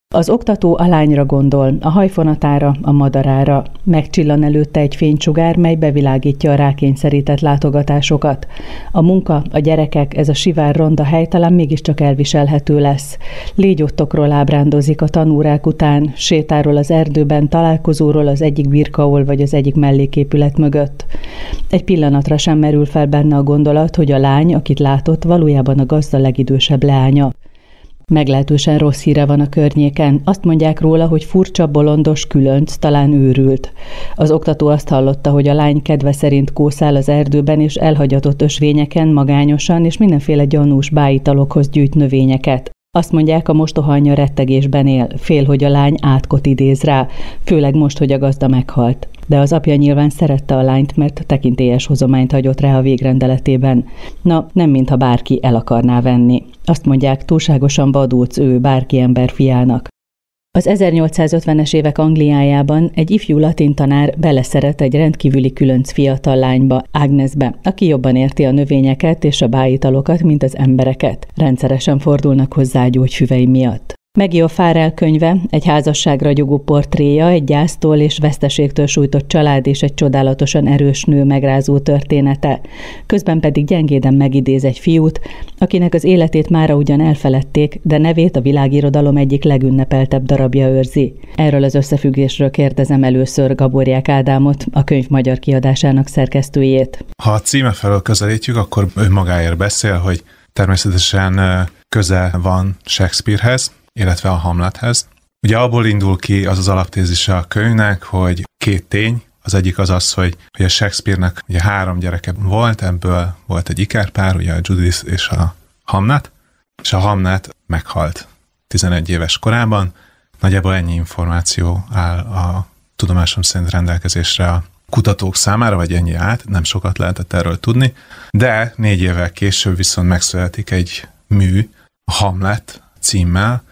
Az oktató a lányra gondol, a hajfonatára, a madarára. Megcsillan előtte egy fénysugár, mely bevilágítja a rákényszerített látogatásokat. A munka, a gyerekek, ez a sivár ronda hely talán mégiscsak elviselhető lesz. Légyottokról ábrándozik a tanórák után, sétáról az erdőben, találkozóról az egyik birkaol vagy az egyik melléképület mögött. Egy pillanatra sem merül fel benne a gondolat, hogy a lány, akit látott, valójában a gazda legidősebb leánya. Meglehetősen rossz híre van a környéken. Azt mondják róla, hogy furcsa, bolondos, különc, talán őrült. Az oktató azt hallotta, hogy a lány kedve szerint kószál az erdőben és elhagyatott ösvényeken magányosan és mindenféle gyanús bájitalokhoz gyűjt növényeket. Azt mondják, a mostoha anyja rettegésben él, fél, hogy a lány átkot idéz rá, főleg most, hogy a gazda meghalt. De az apja nyilván szerette a lányt, mert tekintélyes hozományt hagyott rá a végrendeletében. Na, nem mintha bárki el akarná venni. Azt mondják, túlságosan vadóc ő bárki ember fiának. Az 1850-es évek Angliájában egy ifjú latin tanár beleszeret egy rendkívüli különc fiatal lányba, Agnesbe, aki jobban érti a növényeket és a bájitalokat, mint az embereket. Rendszeresen fordulnak hozzá gyógyfüvei miatt. Maggie O'Farrell könyve, egy házasságra ragyogó portréja, egy gyásztól és veszteségtől sújtott család és egy csodálatosan erős nő megrázó története. Közben pedig gyengéden megidéz egy fiút, akinek az életét mára ugyan elfeledték, de nevét a világirodalom egyik legünnepeltebb darabja őrzi. Erről az összefüggésről kérdezem először Gaborják Ádámot, a könyv magyar kiadásának szerkesztőjét. Ha a címe felől közelítjük, akkor ő magáért beszél, hogy természetesen köze van Shakespearehez, illetve a Hamlethez. Ugye abból indul ki az alaptézise a könyvnek, hogy két tény. Az egyik az, hogy a Shakespeare-nek ugye 3 gyereke volt, ebből volt egy ikerpár, ugye a Judith és a Hamlet, és a Hamlet meghalt 11 éves korában. Nagyjából ennyi információ áll a tudomásom szerint rendelkezésre a kutatók számára, vagy ennyi állt, nem sokat lehetett erről tudni, de 4 évvel később viszont megszületik egy mű, a Hamlet címmel,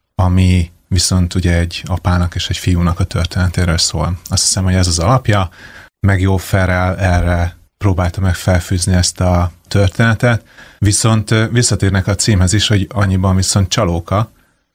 ami viszont ugye egy apának és egy fiúnak a történetéről szól. Azt hiszem, hogy ez az alapja. Maggie O'Farrell erre próbálta meg felfűzni ezt a történetet, viszont visszatérnek a címhez is, hogy annyiban viszont csalóka,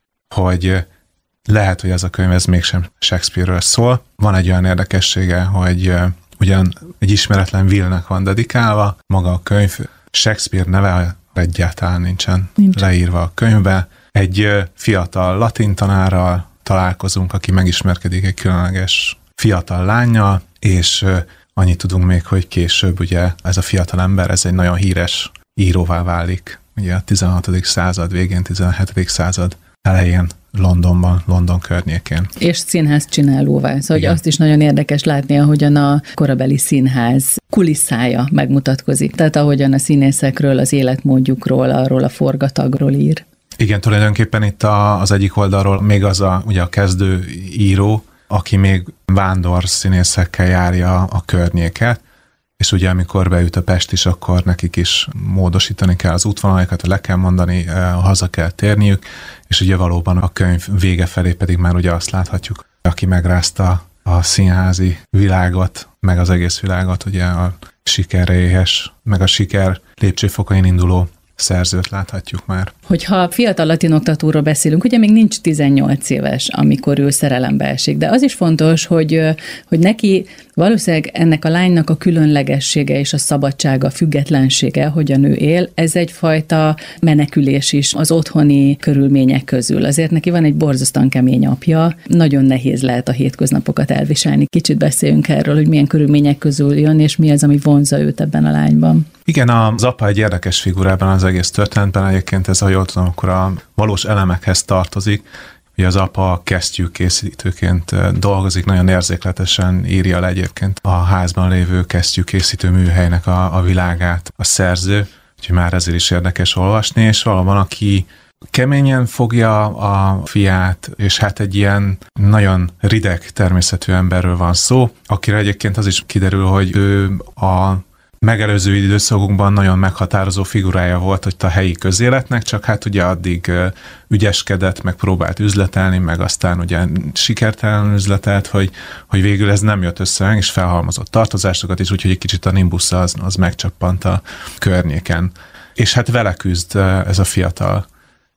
hogy lehet, hogy ez a könyv ez mégsem Shakespeare-ről szól. Van egy olyan érdekessége, hogy ugyan egy ismeretlen Will-nek van dedikálva, maga a könyv, Shakespeare neve egyáltalán nincsen leírva a könyvbe. Egy fiatal latin tanárral találkozunk, aki megismerkedik egy különleges fiatal lánnyal, és annyit tudunk még, hogy később ugye ez a fiatal ember, ez egy nagyon híres íróvá válik, ugye a 16. század végén, 17. század elején Londonban, London környékén. És színház csinálóvá. Szóval hogy azt is nagyon érdekes látni, ahogyan a korabeli színház kulisszája megmutatkozik. Tehát ahogyan a színészekről, az életmódjukról, arról a forgatagról ír. Igen, tulajdonképpen itt az egyik oldalról még az ugye a kezdő író, aki még vándor színészekkel járja a környéket, és ugye amikor beüt a Pest is, akkor nekik is módosítani kell az útvonalakat, le kell mondani, haza kell térniük, és ugye valóban a könyv vége felé pedig már ugye azt láthatjuk, aki megrázta a színházi világot, meg az egész világot, ugye a sikerre éhes, meg a siker lépcsőfokain induló szerzőt láthatjuk már. Hogyha fiatal latin oktatóról beszélünk, ugye még nincs 18 éves, amikor ő szerelembe esik, de az is fontos, hogy neki valószínűleg ennek a lánynak a különlegessége és a szabadsága, a függetlensége, hogyan ő él, ez egyfajta menekülés is az otthoni körülmények közül. Azért neki van egy borzasztóan kemény apja, nagyon nehéz lehet a hétköznapokat elviselni. Kicsit beszéljünk erről, hogy milyen körülmények közül jön, és mi az, ami vonzza őt ebben a lányban. Igen, az apa egy érdekes figurában az egész történetben, egyébként ez, ha jól tudom, akkor a valós elemekhez tartozik. Ugye az apa kesztyűkészítőként dolgozik, nagyon érzékletesen írja le egyébként a házban lévő kesztyűkészítő műhelynek a világát a szerző, úgyhogy már ezért is érdekes olvasni, és valóban aki keményen fogja a fiát, és hát egy ilyen nagyon rideg természetű emberről van szó, akire egyébként az is kiderül, hogy ő a megelőző időszakunkban nagyon meghatározó figurája volt, hogy a helyi közéletnek, csak hát ugye addig ügyeskedett, meg próbált üzletelni, meg aztán ugye sikertelen üzletelt, hogy végül ez nem jött össze, és felhalmozott tartozásokat is, úgyhogy egy kicsit a nimbusza az megcsappant a környéken. És hát vele küzd ez a fiatal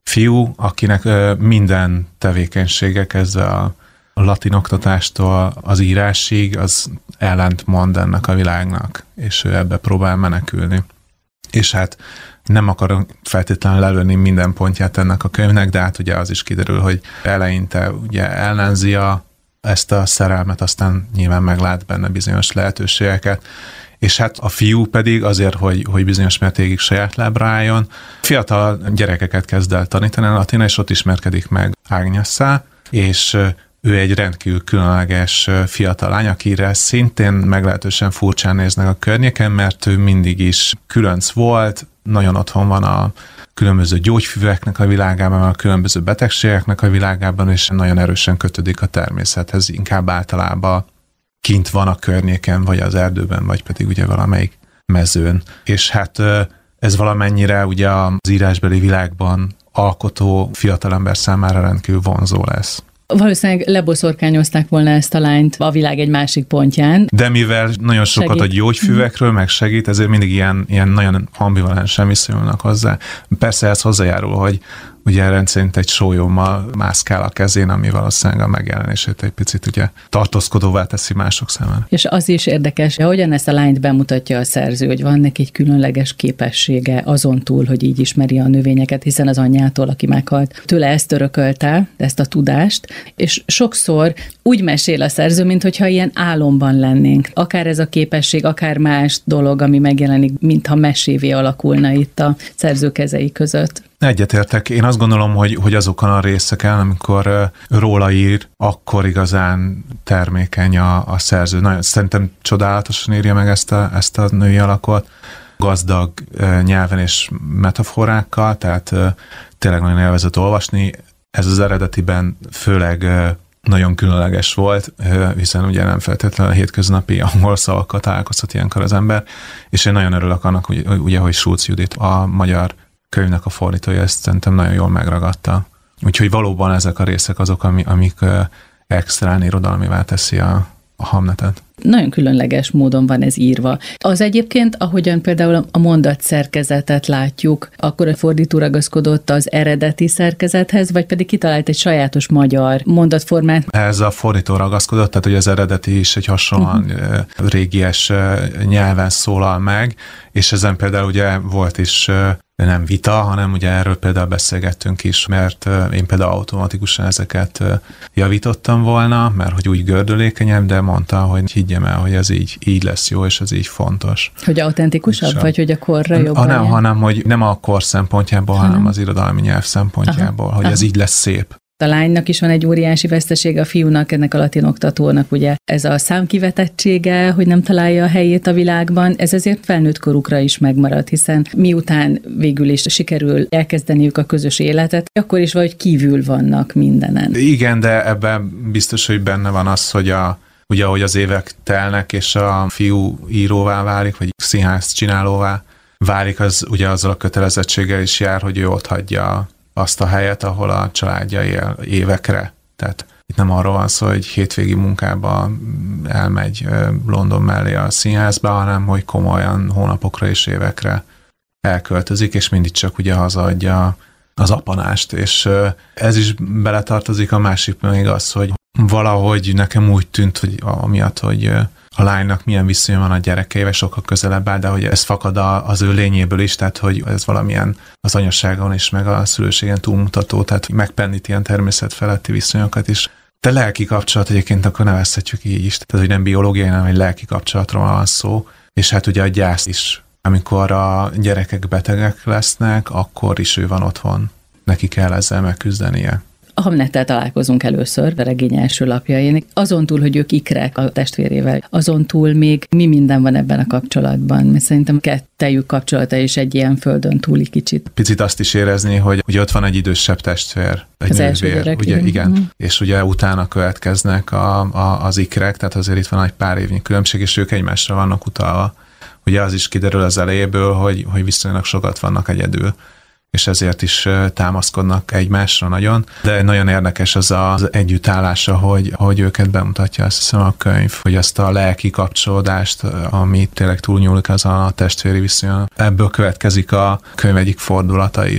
fiú, akinek minden tevékenysége kezdve a latin oktatástól az írásig, az ellentmond ennek a világnak, és ő ebbe próbál menekülni. És hát nem akarom feltétlenül lelőni minden pontját ennek a könyvnek, de hát ugye az is kiderül, hogy eleinte ugye ellenzi ezt a szerelmet, aztán nyilván meglát benne bizonyos lehetőségeket, és hát a fiú pedig azért, hogy bizonyos mértékig saját lábra álljon, fiatal gyerekeket kezd el tanítani a latinra, és ott ismerkedik meg Ágnyesszel, és ő egy rendkívül különleges fiatal lány, akire szintén meglehetősen furcsán néznek a környéken, mert ő mindig is különc volt, nagyon otthon van a különböző gyógyfüveknek a világában, a különböző betegségeknek a világában, és nagyon erősen kötődik a természethez, inkább általában kint van a környéken, vagy az erdőben, vagy pedig ugye valamelyik mezőn. És hát ez valamennyire ugye az írásbeli világban alkotó fiatalember számára rendkívül vonzó lesz. Valószínűleg leboszorkányozták volna ezt a lányt a világ egy másik pontján. De mivel nagyon sokat a gyógyfüvekről meg segít, ezért mindig ilyen nagyon ambivalensen viszonyulnak hozzá. Persze ez hozzájárul, hogy ugye rendszerint egy sólyommal mászkál a kezén, ami valószínűleg a megjelenését egy picit ugye tartózkodóvá teszi mások számára. És az is érdekes, hogy hogyan ezt a lányt bemutatja a szerző, hogy van neki egy különleges képessége azon túl, hogy így ismeri a növényeket, hiszen az anyjától, aki meghalt, tőle ezt örökölte, ezt a tudást, és sokszor úgy mesél a szerző, mintha ilyen álomban lennénk. Akár ez a képesség, akár más dolog, ami megjelenik, mintha mesévé alakulna itt a szerző kezei között. Egyetértek. Én azt gondolom, hogy azokon a részeken, amikor róla ír, akkor igazán termékeny a szerző. Nagyon, szerintem csodálatosan írja meg ezt a női alakot, gazdag nyelven és metaforákkal, tehát tényleg nagyon élvezett olvasni. Ez az eredetiben főleg nagyon különleges volt, hiszen ugye nem feltétlenül a hétköznapi angol szavakkal találkozhat ilyenkor az ember, és én nagyon örülök annak, hogy Schulz Judit, a magyar könyvnek a fordítója, ezt szerintem nagyon jól megragadta. Úgyhogy valóban ezek a részek azok, amik extrán irodalmivá teszi a Hamletet. Nagyon különleges módon van ez írva. Az egyébként, ahogyan például a mondat szerkezetet látjuk, akkor a fordító ragaszkodott az eredeti szerkezethez, vagy pedig kitalált egy sajátos magyar mondatformát? Ez a fordító ragaszkodott, tehát hogy az eredeti is egy hasonlóan régies nyelven szólal meg, és ezen például ugye volt is nem vita, hanem ugye erről például beszélgettünk is, mert én például automatikusan ezeket javítottam volna, mert hogy úgy gördülékenyebb, de mondta, hogy higgyem el, hogy ez így lesz jó, és ez így fontos. Hogy autentikusabb, vagy hogy a korra jobban? Nem, hanem hogy nem a kor szempontjából, hanem az irodalmi nyelv szempontjából, hogy ez így lesz szép. A lánynak is van egy óriási vesztesége, a fiúnak, ennek a latin oktatónak, ugye ez a számkivetettsége, hogy nem találja a helyét a világban, ez azért felnőtt korukra is megmarad, hiszen miután végül is sikerül elkezdeniük a közös életet, akkor is valahogy kívül vannak mindenen. Igen, de ebben biztos, hogy benne van az, hogy ugye ahogy az évek telnek, és a fiú íróvá válik, vagy színház csinálóvá válik, az ugye azzal a kötelezettséggel is jár, hogy ő ott hagyja azt a helyet, ahol a családja él évekre. Tehát itt nem arról van szó, hogy hétvégi munkába elmegy London mellé a színházba, hanem hogy komolyan hónapokra és évekre elköltözik, és mindig csak ugye hazaadja az apanást, és ez is beletartozik, a másik még az, hogy valahogy nekem úgy tűnt, hogy amiatt, hogy a lánynak milyen viszonya van a gyerekeivel, sokkal közelebb áll, de hogy ez fakad az ő lényéből is, tehát hogy ez valamilyen az anyasságon is, meg a szülőségen túlmutató, tehát megpendít ilyen természetfeletti viszonyokat is. De lelki kapcsolat egyébként akkor nevezhetjük így is, tehát hogy nem biológiai, hanem egy lelki kapcsolatról van szó, és hát ugye a gyász is. Amikor a gyerekek betegek lesznek, akkor is ő van otthon. Neki kell ezzel megküzdenie. A Hamlettel találkozunk először, a regény első lapjain. Azon túl, hogy ők ikrek a testvérével, azon túl még mi minden van ebben a kapcsolatban? Mert szerintem kettejük kapcsolata is egy ilyen földön túli kicsit. Picit azt is érezni, hogy ugye ott van egy idősebb testvér, egy az nővér, ugye igen. És ugye utána következnek az ikrek, tehát azért itt van egy pár évnyi különbség, és ők egymásra vannak utalva. Ugye az is kiderül az elejéből, hogy viszonylag sokat vannak egyedül, és ezért is támaszkodnak egymásra nagyon. De nagyon érdekes az együttállása, hogy őket bemutatja, azt hiszem a könyv, hogy azt a lelki kapcsolódást, ami tényleg túlnyúlik azon a testvéri viszonyon. Ebből következik a könyv egyik fordulata is.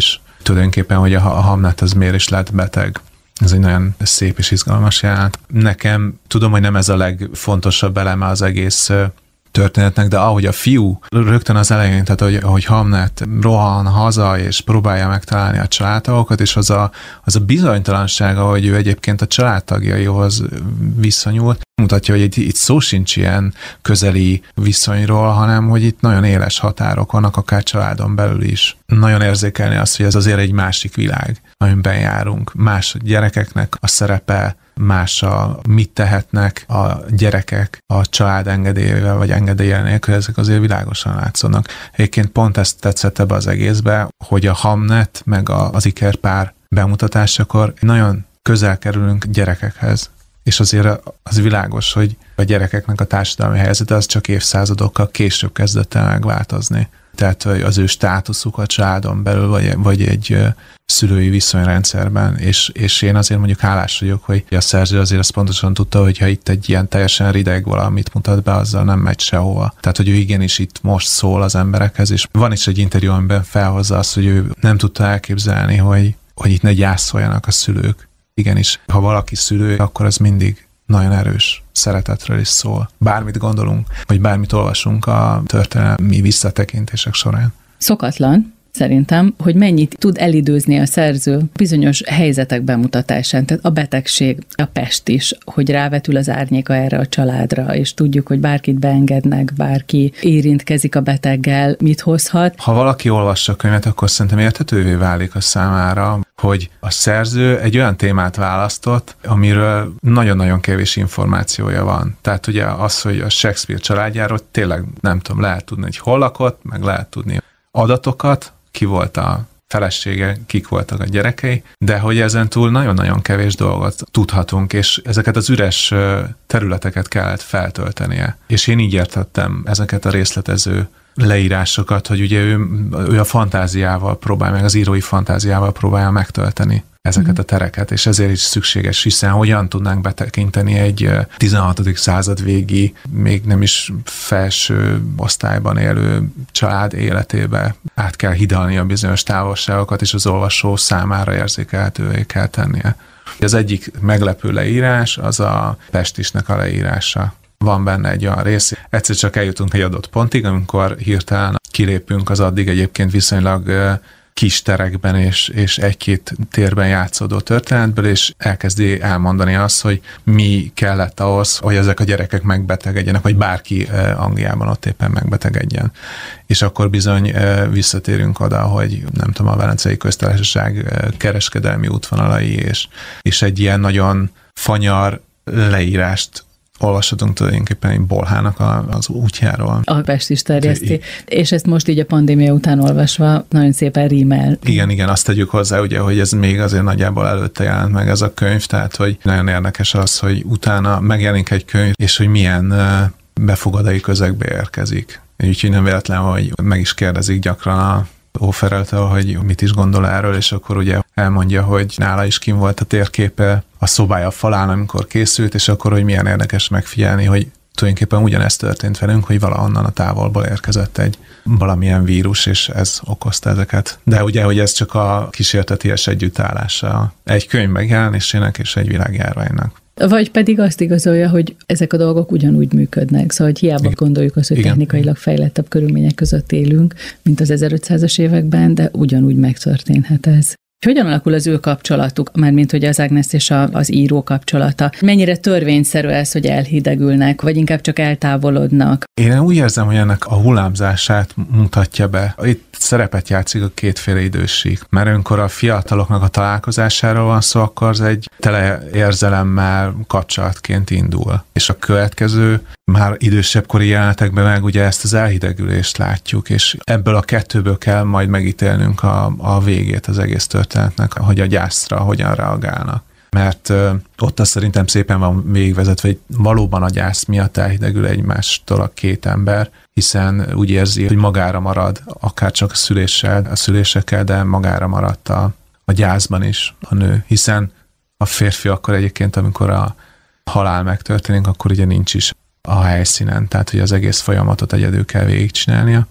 tulajdonképpen, hogy a Hamlet az miért is lett beteg. Ez egy nagyon szép és izgalmas jelenet. Nekem tudom, hogy nem ez a legfontosabb eleme az egész történetnek, de ahogy a fiú rögtön az elején, tehát ahogy Hamlet rohan haza, és próbálja megtalálni a családtagokat, és az a bizonytalansága, hogy ő egyébként a családtagjaihoz viszonyul, mutatja, hogy itt szó sincs ilyen közeli viszonyról, hanem hogy itt nagyon éles határok vannak, akár családon belül is. Nagyon érzékelni azt, hogy ez azért egy másik világ, amiben járunk. Más gyerekeknek a szerepe, más mit tehetnek a gyerekek a család engedélyével, vagy engedélye nélkül, ezek azért világosan látszódnak. Egyébként pont ezt tetszett ebbe az egészbe, hogy a Hamlet meg az ikerpár bemutatásakor nagyon közel kerülünk gyerekekhez. És azért az világos, hogy a gyerekeknek a társadalmi helyzete az csak évszázadokkal később kezdett el megváltozni. Tehát az ő státuszuk a családon belül, vagy egy szülői viszonyrendszerben, és én azért mondjuk hálás vagyok, hogy a szerző azért azt pontosan tudta, hogy ha itt egy ilyen teljesen rideg valamit mutat be, azzal nem megy sehova. Tehát, hogy ő igenis itt most szól az emberekhez, és van is egy interjú, amiben felhozza azt, hogy ő nem tudta elképzelni, hogy itt ne gyászoljanak a szülők. Igenis, ha valaki szülő, akkor az mindig nagyon erős szeretetről is szól. Bármit gondolunk, vagy bármit olvasunk a történelmi visszatekintések során. Szokatlan, szerintem, hogy mennyit tud elidőzni a szerző bizonyos helyzetek bemutatásán. Tehát a betegség, a pest is, hogy rávetül az árnyéka erre a családra, és tudjuk, hogy bárkit beengednek, bárki érintkezik a beteggel, mit hozhat. Ha valaki olvassa a könyvet, akkor szerintem érthetővé válik a számára, hogy a szerző egy olyan témát választott, amiről nagyon-nagyon kevés információja van. Tehát ugye az, hogy a Shakespeare családjáról tényleg nem tudom, lehet tudni, hogy hol lakott, meg lehet tudni adatokat, ki volt a felesége, kik voltak a gyerekei, de hogy ezen túl nagyon-nagyon kevés dolgot tudhatunk, és ezeket az üres területeket kellett feltöltenie. És én így értettem ezeket a részletező leírásokat, hogy ugye ő a fantáziával próbál, meg az írói fantáziával próbálja megtölteni ezeket a tereket, és ezért is szükséges, hiszen hogyan tudnánk betekinteni egy 16. század végi, még nem is felső osztályban élő család életébe. Át kell hidalni a bizonyos távolságokat, és az olvasó számára érzékelhetővé kell tennie. Az egyik meglepő leírás az a pestisnek a leírása. Van benne egy olyan rész, egyszer csak eljutunk egy adott pontig, amikor hirtelen kilépünk az addig egyébként viszonylag kis terekben és egy-két térben játszódó történetből, és elkezdi elmondani azt, hogy mi kellett ahhoz, hogy ezek a gyerekek megbetegedjenek, vagy bárki Angliában ott éppen megbetegedjen. És akkor bizony visszatérünk oda, hogy nem tudom, a Velencei Köztársaság kereskedelmi útvonalai, és egy ilyen nagyon fanyar leírást olvashatunk tulajdonképpen egy bolhának az útjáról. A Pest is terjeszti. És ezt most így a pandémia után olvasva nagyon szépen rímel. Igen, azt tegyük hozzá, ugye, hogy ez még azért nagyjából előtte jelent meg ez a könyv, tehát hogy nagyon érdekes az, hogy utána megjelenik egy könyv, és hogy milyen befogadói közegbe érkezik. Úgyhogy nem véletlen, hogy meg is kérdezik gyakran a O'Farrelltől, hogy mit is gondol erről, és akkor ugye elmondja, hogy nála is kim volt a térképe a szobája falán, amikor készült, és akkor, hogy milyen érdekes megfigyelni, hogy tulajdonképpen ugyanezt történt velünk, hogy valahonnan a távolból érkezett egy valamilyen vírus, és ez okozta ezeket. De ugye, hogy ez csak a kísérteties együttállása egy könyv megjelenésének és egy világjárványnak. Vagy pedig azt igazolja, hogy ezek a dolgok ugyanúgy működnek, szóval hogy hiába gondoljuk azt, hogy technikailag fejlettebb körülmények között élünk, mint az 1500-as években, de ugyanúgy megtörténhet ez. Hogyan alakul az ő kapcsolatuk, mármint hogy az Agnes és az író kapcsolata? Mennyire törvényszerű ez, hogy elhidegülnek, vagy inkább csak eltávolodnak? Én úgy érzem, hogy ennek a hullámzását mutatja be. Itt szerepet játszik a kétféle időség. Mert amikor a fiataloknak a találkozásáról van szó, akkor az egy tele érzelemmel kapcsolatként indul. És a következő már idősebb kori jelenetekben meg ugye ezt az elhidegülést látjuk, és ebből a kettőből kell majd megítélnünk a végét az egész történetnek, hogy a gyászra hogyan reagálnak. Mert ott azt szerintem szépen van végigvezetve, hogy valóban a gyász miatt elhidegül egymástól a két ember, hiszen úgy érzi, hogy magára marad, akár csak a szülésekkel, de magára maradt a gyászban is a nő, hiszen a férfi akkor egyébként, amikor a halál megtörténik, akkor ugye nincs is a helyszínen, tehát hogy az egész folyamatot egyedül kell végigcsinálnia.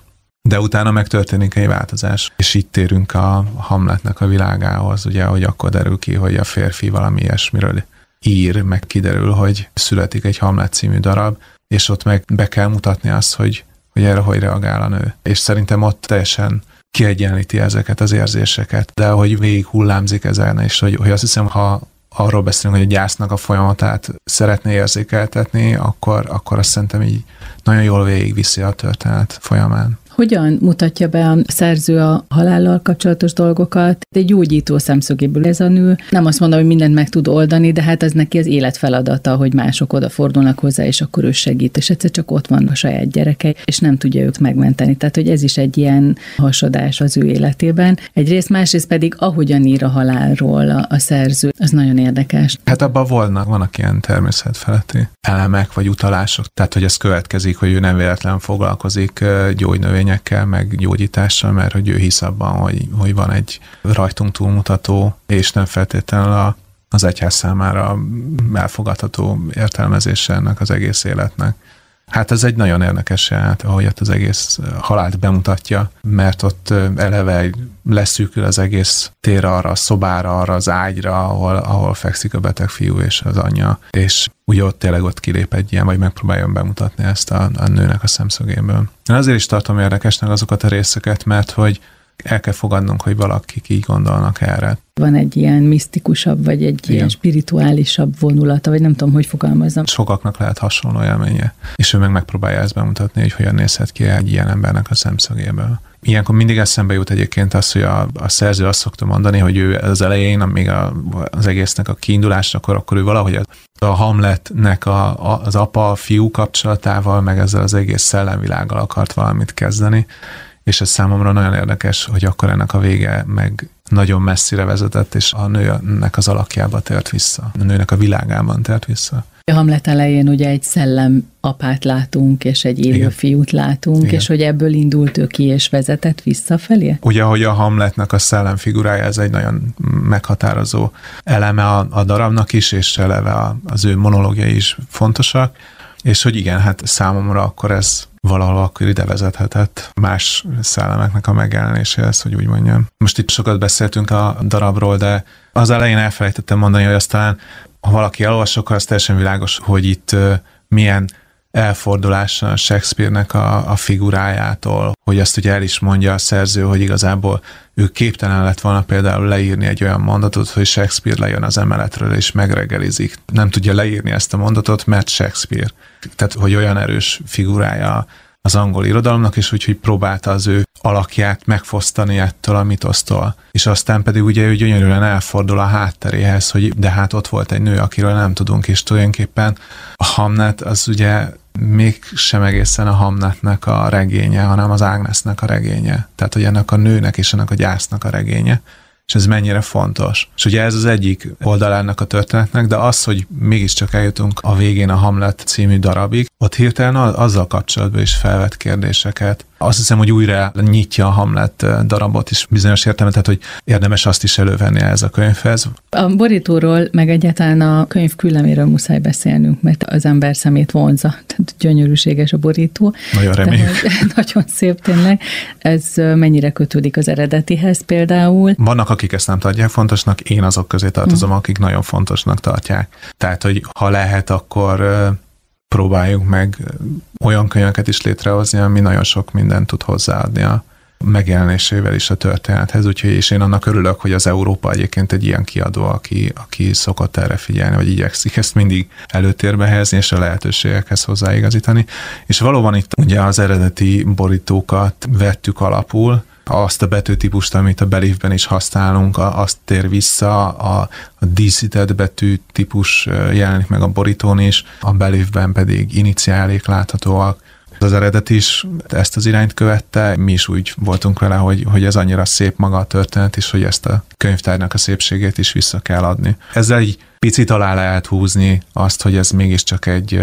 De utána megtörténik egy változás, és itt térünk a Hamletnek a világához, ugye, hogy akkor derül ki, hogy a férfi valami ilyesmiről ír, meg kiderül, hogy születik egy Hamlet című darab, és ott meg be kell mutatni azt, hogy erre hogy reagál a nő. És szerintem ott teljesen kiegyenlíti ezeket az érzéseket, de hogy végig hullámzik ezen, és hogy azt hiszem, ha arról beszélünk, hogy a gyásznak a folyamatát szeretné érzékeltetni, akkor azt szerintem így nagyon jól végigviszi a történet folyamán. Hogyan mutatja be a szerző a halállal kapcsolatos dolgokat? Egy gyógyító szemszögéből ez a nő. Nem azt mondom, hogy mindent meg tud oldani, de hát ez neki az élet feladata, hogy mások odafordulnak hozzá, és akkor ő segít, és egyszer csak ott van a saját gyereke, és nem tudja őt megmenteni. Tehát, hogy ez is egy ilyen hasadás az ő életében. Egyrészt, másrészt pedig, ahogyan ír a halálról a szerző, az nagyon érdekes. Hát abban vannak ilyen természetfeletti elemek, vagy utalások. Tehát, hogy ez következik, hogy ő nem véletlen foglalkozik gyógynövényekkel, meg gyógyítással, mert hogy ő hisz abban, hogy van egy rajtunk túlmutató, és nem feltétlenül az egyház számára elfogadható értelmezése ennek az egész életnek. Hát ez egy nagyon érdekes jelenet, ahogy ott az egész halált bemutatja, mert ott eleve leszűkül az egész tér arra, a szobára, arra az ágyra, ahol fekszik a beteg fiú és az anyja, és ugye ott tényleg ott kilép egy ilyen, vagy megpróbáljon bemutatni ezt a nőnek a szemszögéből. Én azért is tartom érdekesnek azokat a részeket, mert hogy el kell fogadnunk, hogy valakik így gondolnak erre. Van egy ilyen misztikusabb, vagy egy ilyen spirituálisabb vonulata, vagy nem tudom, hogy fogalmazzam. Sokaknak lehet hasonló élménye, és ő meg megpróbálja ezt bemutatni, hogy hogyan nézhet ki egy ilyen embernek a szemszögéből. Ilyenkor mindig eszembe jut egyébként az, hogy a szerző azt szokta mondani, hogy ő az elején, még az egésznek a kiindulásakor, akkor ő valahogy a Hamletnek az apa-fiú kapcsolatával, meg ezzel az egész szellemvilággal akart valamit kezdeni, és ez számomra nagyon érdekes, hogy akkor ennek a vége meg nagyon messzire vezetett, és a nőnek az alakjába tért vissza. A nőnek a világában tért vissza. A Hamlet elején ugye egy szellem apát látunk, és egy élő fiút látunk, igen. És hogy ebből indult ő ki, és vezetett visszafelé? Ugye, hogy a Hamletnek a szellem figurája, ez egy nagyon meghatározó eleme a darabnak is, és eleve az ő monológiai is fontosak, és hogy igen, hát számomra akkor ez valahol akkor ide vezethetett más szellemeknek a megjelenéséhez, hogy úgy mondjam. Most itt sokat beszéltünk a darabról, de az elején elfelejtettem mondani, hogy aztán, ha valaki elolvas, akkor az teljesen világos, hogy itt milyen elfordulás a Shakespeare-nek a figurájától, hogy azt ugye el is mondja a szerző, hogy igazából ő képtelen lett volna például leírni egy olyan mondatot, hogy Shakespeare lejön az emeletről és megreggelizik. Nem tudja leírni ezt a mondatot, mert Shakespeare. Tehát, hogy olyan erős figurája az angol irodalomnak, és úgyhogy próbálta az ő alakját megfosztani ettől a mitosztól. És aztán pedig ugye ő gyönyörűen elfordul a hátteréhez, hogy de hát ott volt egy nő, akiről nem tudunk, és tulajdonképpen a Hamlet az ugye mégsem egészen a Hamletnek a regénye, hanem az Agnesnek a regénye. Tehát, hogy ennek a nőnek és ennek a gyásznak a regénye. És ez mennyire fontos. És ugye ez az egyik oldalának a történetnek, de az, hogy mégiscsak eljutunk a végén a Hamlet című darabig, ott hirtelen azzal kapcsolatban is felvet kérdéseket. Azt hiszem, hogy újra nyitja a Hamlet darabot is bizonyos értelemben, tehát hogy érdemes azt is elővenni ehhez a könyvhez. A borítóról, meg egyáltalán a könyv külleméről muszáj beszélnünk, mert az ember szemét vonza. Tehát gyönyörűséges a borító. Nagyon reméljük. Nagyon szép tényleg. Ez mennyire kötődik az eredetihez például? Vannak, akik ezt nem tartják fontosnak, én azok közé tartozom, akik nagyon fontosnak tartják. Tehát, hogy ha lehet, akkor próbáljuk meg olyan könyveket is létrehozni, ami nagyon sok mindent tud hozzáadni a megjelenésével is a történethez, úgyhogy és én annak örülök, hogy az Európa egyébként egy ilyen kiadó, aki szokott erre figyelni, vagy igyekszik ezt mindig előtérbe helyezni, és a lehetőségekhez hozzáigazítani. És valóban itt ugye az eredeti borítókat vettük alapul, azt a betűtípust, amit a Beliefben is használunk, azt tér vissza, a díszített betű típus jelenik meg a borítón is, a Beliefben pedig iniciálék láthatóak. Az eredet is ezt az irányt követte, mi is úgy voltunk vele, hogy ez annyira szép maga a történet is, hogy ezt a könyvtárnak a szépségét is vissza kell adni. Ezzel így picit alá lehet húzni azt, hogy ez mégiscsak egy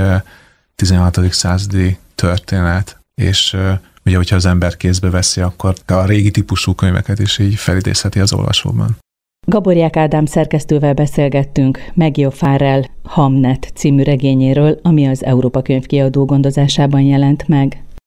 16. századi történet, és ugye, hogyha az ember kézbe veszi, akkor a régi típusú könyveket is így felidézheti az olvasóban. Gaboriák Ádám szerkesztővel beszélgettünk Maggie O'Farrell Hamnet című regényéről, ami az Európa Könyvkiadó gondozásában jelent meg.